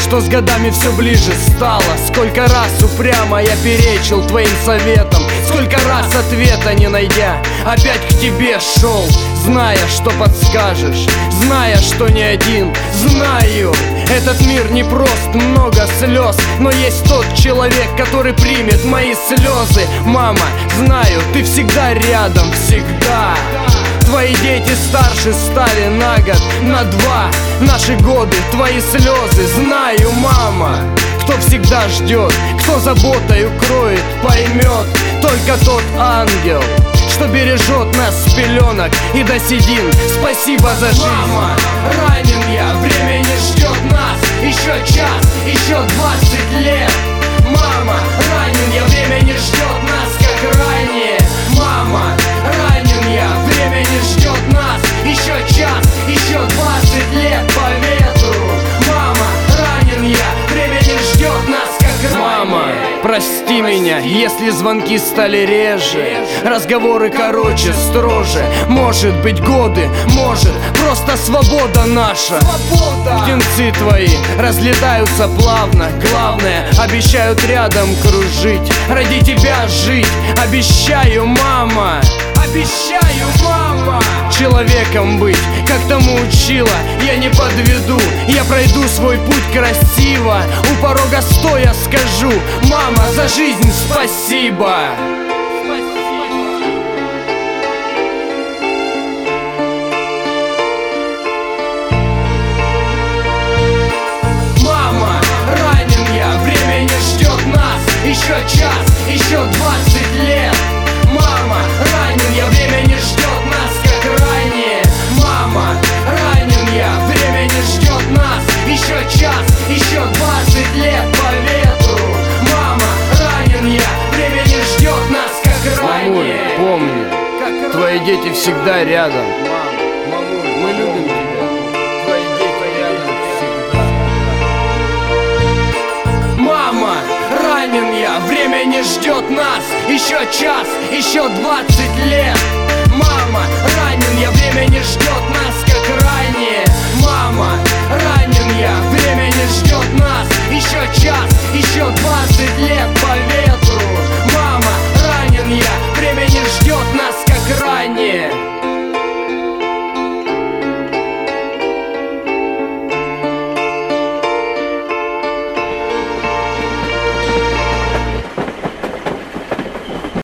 что с годами все ближе стало. Сколько раз упрямо я перечил твоим советам, сколько раз ответа не найдя, опять к тебе шел, зная, что подскажешь, зная, что не один. Знаю, этот мир не прост, много слез, но есть тот человек, который примет мои слезы. Мама, знаю, ты всегда рядом, всегда. Твои дети старше стали на год, на два. Наши годы, твои слезы. Знаю, мама, кто всегда ждет, кто заботой укроет, поймет. Только тот ангел, что бережет нас с пеленок и до седин. Спасибо за жизнь. Мама, ранен я, время не ждет нас. Еще час, еще 20 лет. Мама, ранен я, время не ждет нас, как ранее. Мама, ранен я, время не ждет нас. Еще час, еще 20 лет по ветру. Мама, ранен я, время не ждет нас, как ранее. Мама, прости меня, если звонки стали реже, разговоры короче, строже. Может быть годы, может просто свобода наша. Птенцы твои разлетаются плавно. Главное, обещают рядом кружить, ради тебя жить. Обещаю, мама, обещаю, мама, человеком быть, как тому учила. Я не подведу, я пройду свой путь красиво. У порога стоя скажу: мама, за жизнь спасибо. Мама, ранен я, время не ждет нас. Еще час, еще 20 лет. Мама, ранен я, время не ждет нас, как ранее. Мама, ранен я, время не ждет нас. Еще час, еще 20 лет по ветру. Мама, ранен я, время не ждет нас, как ранее. Мамуль, помни, твои дети всегда рядом. Мамуль, мы любим тебя. Твои дети рядом всегда. Мама, ранен я, время не ждет нас. Еще час, еще 20 лет. Мама, ранен я, время не ждет нас, как ранее. Мама, ранен я, время не ждет нас.